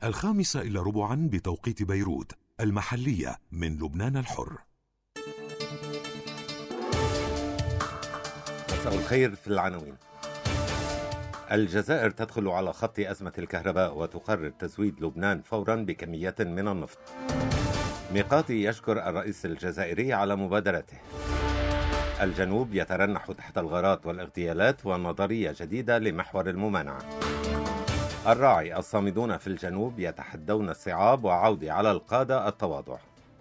5:15 بتوقيت بيروت المحلية من لبنان الحر. مساء الخير. في العناوين: الجزائر تدخل على خط أزمة الكهرباء وتقرر تزويد لبنان فورا بكميات من النفط. ميقاتي يشكر الرئيس الجزائري على مبادرته. الجنوب يترنح تحت الغارات والاغتيالات ونظرية جديدة لمحور الممانعة. الراعي الصامدون في الجنوب يتحدون الصعاب وعودة على القادة التواضع.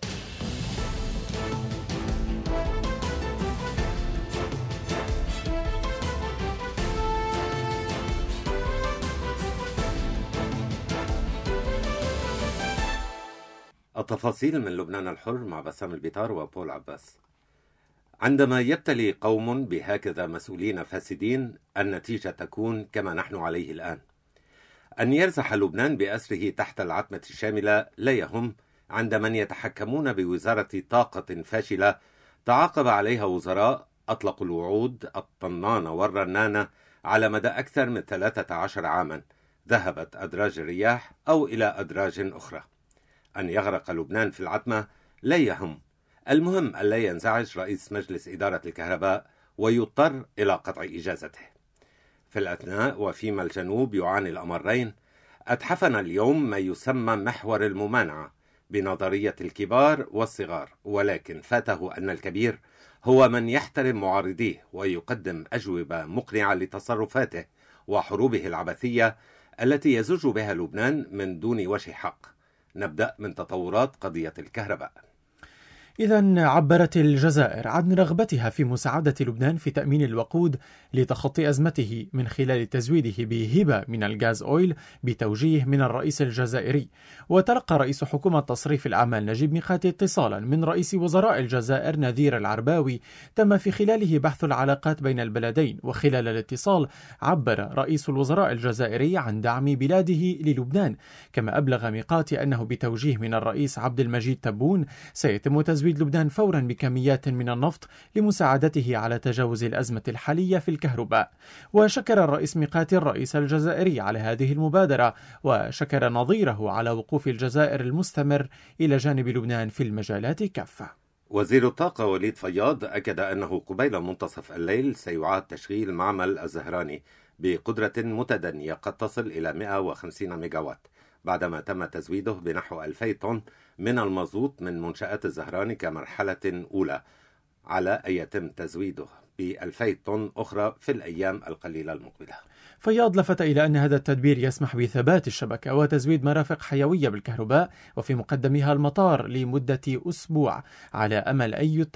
التفاصيل من لبنان الحر مع بسام البيطار وبول عباس. عندما يبتلي قوم بهكذا مسؤولين فاسدين النتيجة تكون كما نحن عليه الآن. أن يرزح لبنان بأسره تحت العتمة الشاملة لا يهم عند من يتحكمون بوزارة طاقة فاشلة تعاقب عليها وزراء أطلقوا الوعود الطنانة والرنانة على مدى أكثر من 13 عاما، ذهبت أدراج الرياح أو إلى أدراج أخرى. أن يغرق لبنان في العتمة لا يهم، المهم ألا ينزعج رئيس مجلس إدارة الكهرباء ويضطر إلى قطع إجازته. في الأثناء وفيما الجنوب يعاني الأمرين، أتحفنا اليوم ما يسمى محور الممانعة بنظرية الكبار والصغار، ولكن فاته أن الكبير هو من يحترم معارضيه ويقدم أجوبة مقنعة لتصرفاته وحروبه العبثية التي يزج بها لبنان من دون وجه حق. نبدأ من تطورات قضية الكهرباء. إذن عبرت الجزائر عن رغبتها في مساعدة لبنان في تأمين الوقود لتخطي أزمته من خلال تزويده بهبة من الغاز أويل بتوجيه من الرئيس الجزائري. وتلقى رئيس حكومة تصريف الأعمال نجيب ميقاتي اتصالا من رئيس وزراء الجزائر نذير العرباوي تم في خلاله بحث العلاقات بين البلدين. وخلال الاتصال عبر رئيس الوزراء الجزائري عن دعم بلاده للبنان، كما أبلغ ميقاتي أنه بتوجيه من الرئيس عبد المجيد تبون سيتم تزويد لبنان فورا بكميات من النفط لمساعدته على تجاوز الأزمة الحالية في الكهرباء. وشكر الرئيس ميقاتي الرئيس الجزائري على هذه المبادرة، وشكر نظيره على وقوف الجزائر المستمر إلى جانب لبنان في المجالات كافة. وزير الطاقة وليد فياض أكد أنه قبيل منتصف الليل سيعاد تشغيل معمل الزهراني بقدرة متدنية قد تصل إلى 150 ميجاوات، بعدما تم تزويده بنحو 2000 طن من المازوت من منشآت الزهراني كمرحلة أولى، على أن يتم تزويده ب2000 طن أخرى في الأيام القليلة المقبلة. فياض لفت إلى أن هذا التدبير يسمح بثبات الشبكة وتزويد مرافق حيوية بالكهرباء وفي مقدمها المطار لمدة أسبوع، على أمل أن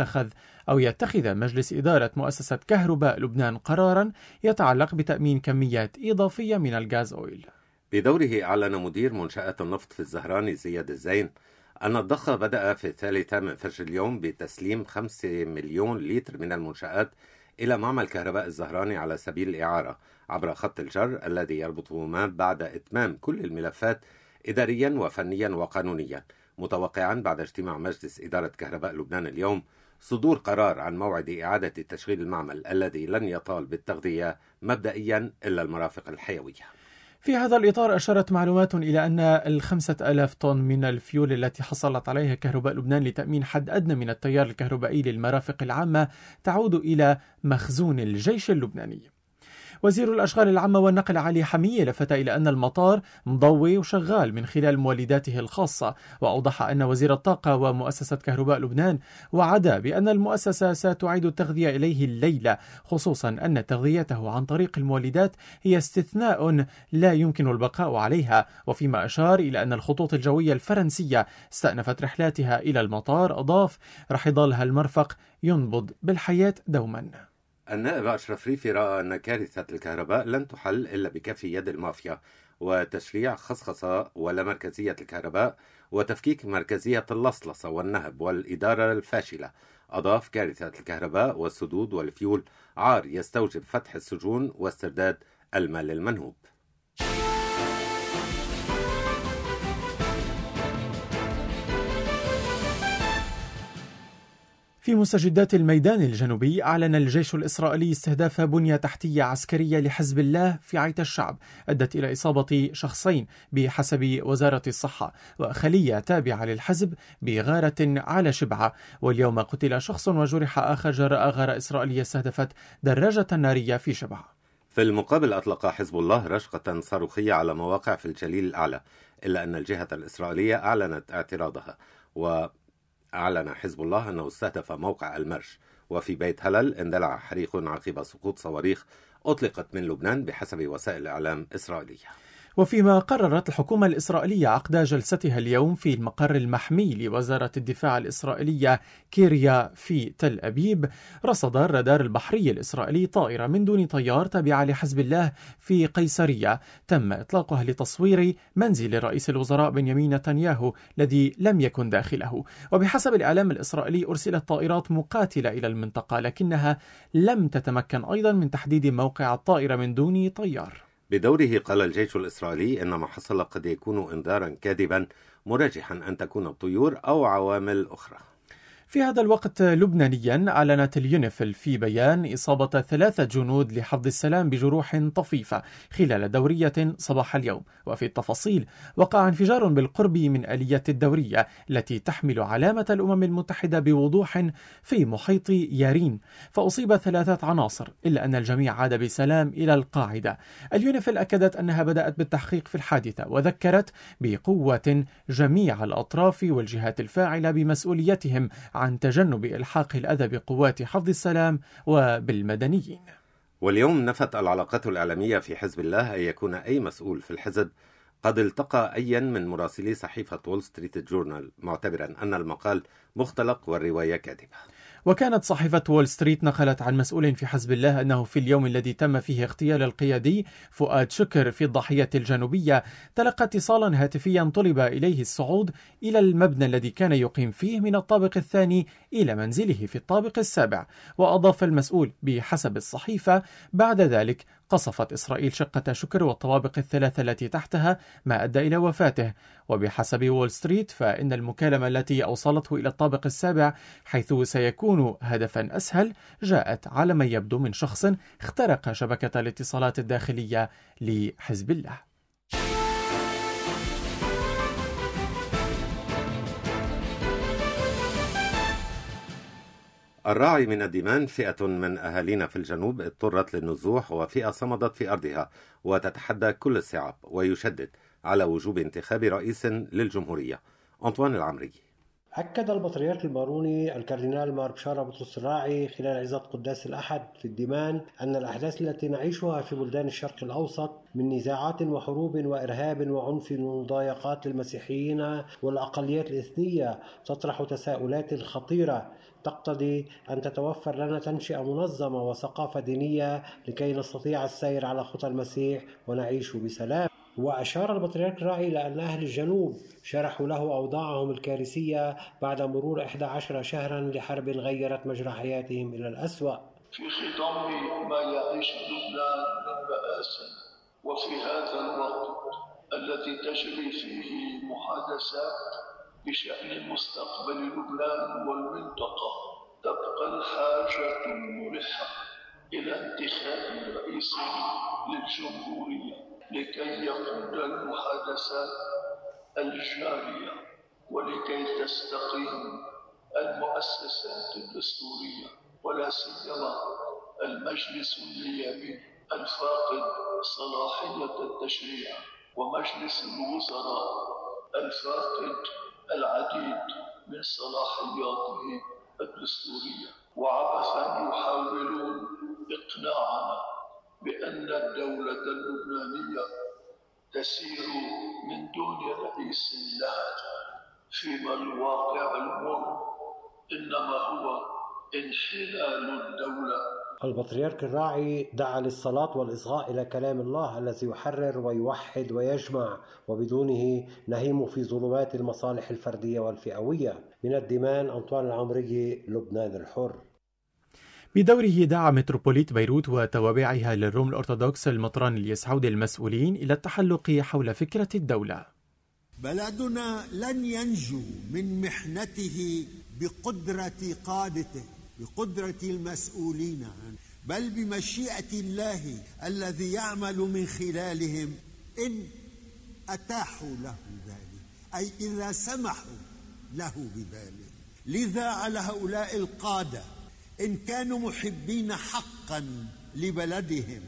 يتخذ مجلس إدارة مؤسسة كهرباء لبنان قرارا يتعلق بتأمين كميات إضافية من الغاز أويل. بدوره أعلن مدير منشآت النفط في الزهراني زياد الزين أن الضخ بدأ في 3 من فجر اليوم بتسليم 5 مليون لتر من المنشآت إلى معمل كهرباء الزهراني على سبيل الإعارة عبر خط الجر الذي يربطهما بعد إتمام كل الملفات إداريا وفنيا وقانونيا، متوقعا بعد اجتماع مجلس إدارة كهرباء لبنان اليوم صدور قرار عن موعد إعادة تشغيل المعمل الذي لن يطال بالتغذية مبدئيا إلا المرافق الحيوية. في هذا الإطار أشارت معلومات إلى أن 5000 طن من الفيول التي حصلت عليها كهرباء لبنان لتأمين حد أدنى من التيار الكهربائي للمرافق العامة تعود إلى مخزون الجيش اللبناني. وزير الأشغال العامة والنقل علي حمية لفت إلى أن المطار مضوي وشغال من خلال مولداته الخاصة، وأوضح أن وزير الطاقة ومؤسسة كهرباء لبنان وعدا بأن المؤسسة ستعيد التغذية إليه الليلة، خصوصا أن تغذيته عن طريق المولدات هي استثناء لا يمكن البقاء عليها. وفيما أشار إلى أن الخطوط الجوية الفرنسية استأنفت رحلاتها إلى المطار، أضاف رح يضلها المرفق ينبض بالحياة دوما. النائب أشرف ريفي رأى أن كارثة الكهرباء لن تحل إلا بكف يد المافيا وتشريع خصخصة ولا مركزية الكهرباء وتفكيك مركزية اللصلصة والنهب والإدارة الفاشلة. أضاف كارثة الكهرباء والسدود والفيول عار يستوجب فتح السجون واسترداد المال المنهوب. في في مستجدات الميدان الجنوبي، أعلن الجيش الإسرائيلي استهداف بنية تحتية عسكرية لحزب الله في عيت الشعب أدت إلى إصابة شخصين بحسب وزارة الصحة، وخلية تابعة للحزب بغارة على شبعة. واليوم قتل شخص وجرح آخر جراء غارة إسرائيلية استهدفت دراجة نارية في شبعة. في المقابل أطلق حزب الله رشقة صاروخية على مواقع في الجليل الأعلى، إلا أن الجهة الإسرائيلية أعلنت اعتراضها، وأعلن حزب الله أنه استهدف موقع المرش. وفي بيت هلل اندلع حريق عقب سقوط صواريخ أطلقت من لبنان بحسب وسائل إعلام إسرائيلية. وفيما قررت الحكومة الإسرائيلية عقد جلستها اليوم في المقر المحمي لوزارة الدفاع الإسرائيلية كيريا في تل أبيب، رصد الرادار البحري الإسرائيلي طائرة من دون طيار تابعة لحزب الله في قيصرية تم إطلاقها لتصوير منزل رئيس الوزراء بنيامين نتنياهو الذي لم يكن داخله. وبحسب الإعلام الإسرائيلي أرسلت طائرات مقاتلة إلى المنطقة، لكنها لم تتمكن أيضا من تحديد موقع الطائرة من دون طيار. بدوره قال الجيش الإسرائيلي إن ما حصل قد يكون إنذارا كاذبا، مرجحا أن تكون الطيور أو عوامل أخرى. في هذا الوقت لبنانيا أعلنت اليونيفيل في بيان إصابة 3 جنود لحفظ السلام بجروح طفيفة خلال دورية صباح اليوم. وفي التفاصيل، وقع انفجار بالقرب من آلية الدورية التي تحمل علامة الأمم المتحدة بوضوح في محيط يارين، فأصيب 3 عناصر، إلا أن الجميع عاد بسلام إلى القاعدة. اليونيفيل أكدت أنها بدأت بالتحقيق في الحادثة، وذكرت بقوة جميع الأطراف والجهات الفاعلة بمسؤوليتهم عن تجنب إلحاق الأذى بقوات حفظ السلام وبالمدنيين. واليوم نفت العلاقات الإعلامية في حزب الله أن يكون أي مسؤول في الحزب قد التقى أيا من مراسلي صحيفة وول ستريت جورنال، معتبرا أن المقال مختلق والرواية كاذبة. وكانت صحيفة وول ستريت نقلت عن مسؤول في حزب الله أنه في اليوم الذي تم فيه اغتيال القيادي فؤاد شكر في الضاحية الجنوبية تلقى اتصالا هاتفيا طلب إليه الصعود إلى المبنى الذي كان يقيم فيه من الطابق الثاني إلى منزله في الطابق السابع. وأضاف المسؤول بحسب الصحيفة: بعد ذلك قصفت إسرائيل شقة شكر والطوابق الثلاثة التي تحتها، ما أدى إلى وفاته. وبحسب وول ستريت فإن المكالمة التي أوصلته إلى الطابق السابع، حيث سيكون هدفا أسهل، جاءت على ما يبدو من شخص اخترق شبكة الاتصالات الداخلية لحزب الله. الراعي من الديمان، فئة من أهالينا في الجنوب اضطرت للنزوح، وفئة صمدت في أرضها وتتحدى كل الصعاب، ويشدد على وجوب انتخاب رئيس للجمهورية. أنطوان العمري. أكد البطريرك الماروني الكاردينال مار بشارة بطرس الراعي خلال عظة قداس الأحد في الديمان أن الأحداث التي نعيشها في بلدان الشرق الأوسط من نزاعات وحروب وإرهاب وعنف ومضايقات للمسيحيين والأقليات الإثنية تطرح تساؤلات خطيرة تقتضي أن تتوفر لنا تنشئة منظمة وثقافة دينية لكي نستطيع السير على خطى المسيح ونعيش بسلام. وأشار البطريرك الراعي إلى أن أهل الجنوب شرحوا له أوضاعهم الكارثية بعد مرور 11 شهرا لحرب غيرت مجرى حياتهم إلى الأسوأ. في خضم ما يعيش لبنان من مآسٍ، وفي هذا الوقت الذي تجري فيه محادثات بشأن مستقبل لبنان والمنطقة، تبقى الحاجة الملحة إلى انتخاب رئيس للجمهورية لكي يقود المحادثات الجارية ولكي تستقيم المؤسسات الدستورية، ولا سيما المجلس النيابي الفاقد صلاحية التشريع، ومجلس الوزراء الفاقد العديد من صلاحياته الدستورية. وعبثا يحاولون إقناعنا بأن الدولة اللبنانية تسير من دون رئيس لها، فيما الواقع المر إنما هو انحلال الدولة. البطريرك الراعي دعا للصلاة والإصغاء إلى كلام الله الذي يحرر ويوحد ويجمع، وبدونه نهيم في ظلمات المصالح الفردية والفئوية. من الديمان، أنطوان العمري، لبنان الحر. بدوره دعا متروبوليت بيروت وتوابعها للروم الأرثوذكس المطران اليسعود المسؤولين إلى التحلق حول فكرة الدولة. بلدنا لن ينجو من محنته بقدرة قادته، بقدرة المسؤولين عنه، بل بمشيئة الله الذي يعمل من خلالهم إن أتاحوا له ذلك، أي إذا سمحوا له بذلك. لذا على هؤلاء القادة إن كانوا محبين حقا لبلدهم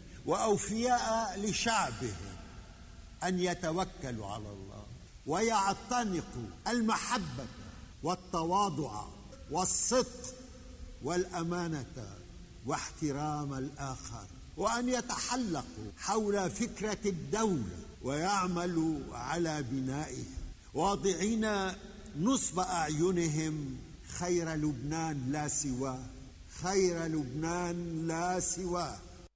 وأوفياء لشعبهم أن يتوكلوا على الله ويعتنقوا المحبة والتواضع والصدق والأمانة واحترام الآخر، وأن يتحلقوا حول فكرة الدولة ويعملوا على بنائها، واضعين نصب أعينهم خير لبنان لا سواه، خير لبنان لا سواه.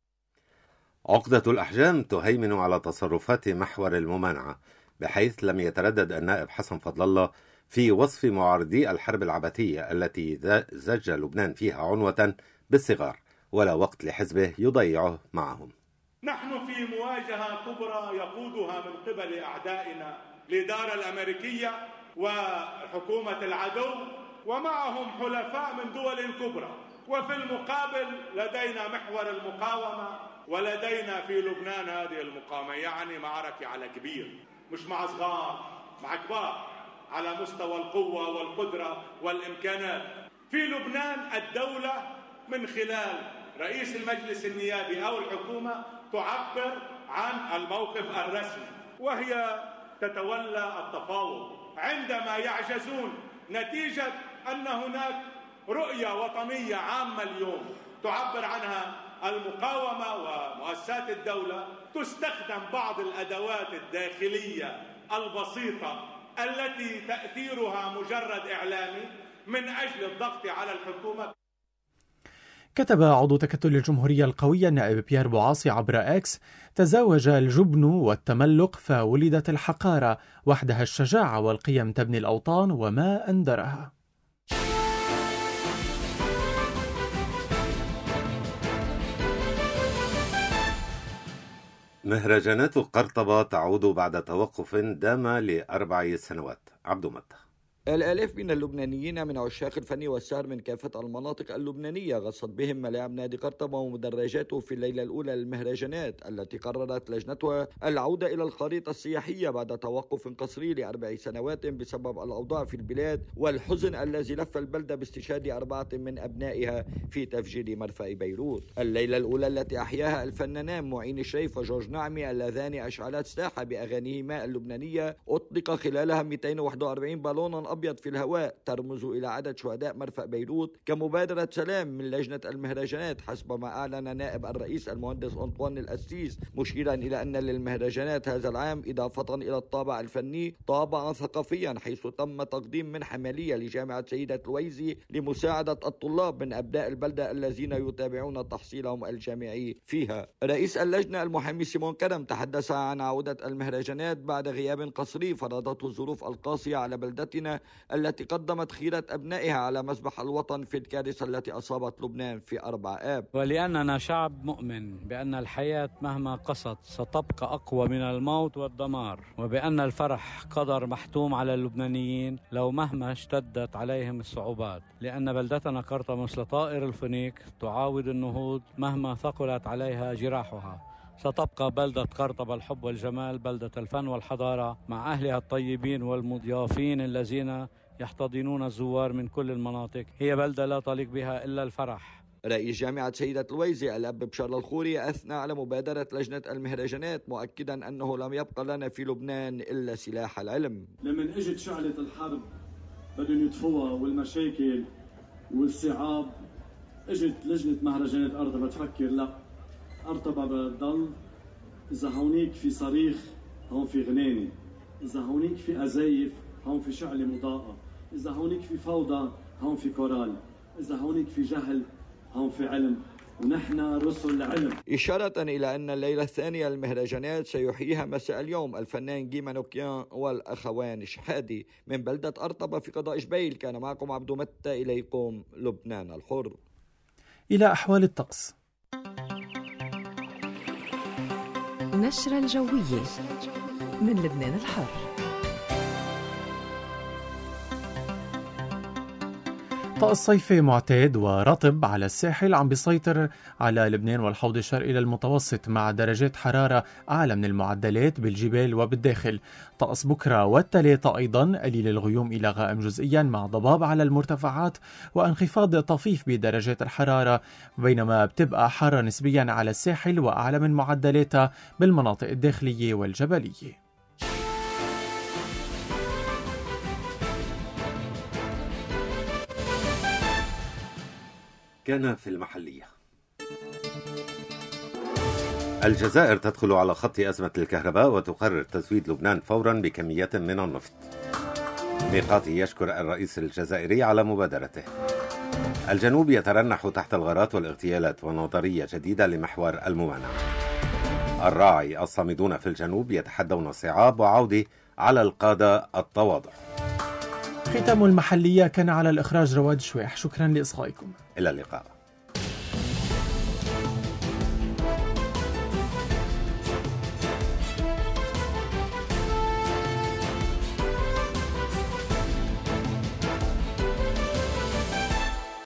عقدة الأحجام تهيمن على تصرفات محور الممانعة، بحيث لم يتردد النائب حسن فضل الله في وصف معارضي الحرب العبثية التي زج لبنان فيها عنوة بالصغار، ولا وقت لحزبه يضيعه معهم. نحن في مواجهة كبرى يقودها من قبل أعدائنا الإدارة الأمريكية وحكومة العدو ومعهم حلفاء من دول الكبرى، وفي المقابل لدينا محور المقاومة، ولدينا في لبنان هذه المقاومة، يعني معركة على كبير، مش مع صغار، مع كبار على مستوى القوة والقدرة والإمكانات. في لبنان الدولة من خلال رئيس المجلس النيابي أو الحكومة تعبر عن الموقف الرسمي، وهي تتولى التفاوض عندما يعجزون، نتيجة أن هناك رؤية وطنية عامة اليوم تعبر عنها المقاومة ومؤسسات الدولة. تستخدم بعض الأدوات الداخلية البسيطة التي تأثيرها مجرد إعلامي من أجل الضغط على الحكومة. كتب عضو تكتل الجمهورية القوية النائب بيير بوعاصي عبر إكس: تزاوج الجبن والتملق فولدت الحقارة، وحدها الشجاعة والقيم تبني الأوطان وما أندرها. مهرجانات قرطبة تعود بعد توقف دام ل4 سنوات. عبدو متى. الآلاف من اللبنانيين من عشاق الفن والسهر من كافة المناطق اللبنانية غصت بهم ملاعب نادي قرطبة ومدرجاته في الليلة الأولى للمهرجانات التي قررت لجنتها العودة إلى الخريطة السياحية بعد توقف قصري ل4 سنوات بسبب الأوضاع في البلاد والحزن الذي لف البلدة باستشهاد 4 من أبنائها في تفجير مرفأ بيروت. الليلة الأولى التي أحياها الفنانان معين الشريف وجورج نعمي اللذان أشعلت ساحة بأغانيهما اللبنانية أطلق خلالها 241 بالونا أبيض في الهواء ترمز إلى عدد شهداء مرفأ بيروت كمبادرة سلام من لجنة المهرجانات، حسب ما أعلن نائب الرئيس المهندس أنطوان الأسيس، مشيرا إلى أن للمهرجانات هذا العام إضافة إلى الطابع الفني طابعا ثقافيا، حيث تم تقديم منحة مالية لجامعة سيدة الويزي لمساعدة الطلاب من أبناء البلدة الذين يتابعون تحصيلهم الجامعي فيها. رئيس اللجنة المحامي سيمون كرم تحدث عن عودة المهرجانات بعد غياب قصري فرضته الظروف القاسية على بلدتنا التي قدمت خيرة أبنائها على مسبح الوطن في الكارثة التي أصابت لبنان في 4 آب. ولأننا شعب مؤمن بأن الحياة مهما قست ستبقى أقوى من الموت والدمار، وبأن الفرح قدر محتوم على اللبنانيين لو مهما اشتدت عليهم الصعوبات، لأن بلدتنا قرطبة مثل طائر الفينيق تعاود النهوض مهما ثقلت عليها جراحها. ستبقى بلدة قرطبة الحب والجمال، بلدة الفن والحضارة مع أهلها الطيبين والمضيافين الذين يحتضنون الزوار من كل المناطق. هي بلدة لا تليق بها إلا الفرح. رئيس جامعة سيدة الويزي الأب بشار الخوري أثنى على مبادرة لجنة المهرجانات، مؤكدا أنه لم يبقى لنا في لبنان إلا سلاح العلم. لمن اجت شعلة الحرب بدهم يطفوها والمشاكل والصعاب، اجت لجنة مهرجانات قرطبة تفكر لا، قرطبة بتضل إذا هونيك في صريخ هون في غنانة، إذا هونيك في أزايف هون في شعلة مضاءة، إذا هونيك في فوضى هون في كورال، إذا هونيك في جهل هون في علم، ونحن رسل علم. إشارة إلى أن الليلة الثانية للمهرجانات سيحييها مساء اليوم الفنان جيما نوكيان والأخوان شحادي من بلدة قرطبة في قضاء جبيل. كان معكم عبدو متى، إليكم لبنان الحر. إلى أحوال الطقس. نشرة الجوية من لبنان الحر. طقس صيفي معتاد ورطب على الساحل عم بيسيطر على لبنان والحوض الشرقي للمتوسط مع درجات حرارة أعلى من المعدلات بالجبال وبالداخل. طقس بكرة والثلاثة أيضا قليل الغيوم إلى غائم جزئيا مع ضباب على المرتفعات وانخفاض طفيف بدرجات الحرارة، بينما بتبقى حارة نسبيا على الساحل وأعلى من معدلاتها بالمناطق الداخلية والجبلية. كان في المحلية. الجزائر تدخل على خط أزمة الكهرباء وتقرر تزويد لبنان فورا بكميات من النفط. ميقاتي يشكر الرئيس الجزائري على مبادرته. الجنوب يترنح تحت الغارات والاغتيالات ونظرية جديدة لمحور الممانعة. الراعي الصامدون في الجنوب يتحدون الصعاب وعودة على القادة التواضع. ختام المحلية كان على الإخراج رواد شويح. شكرا لإصغائكم. إلى اللقاء.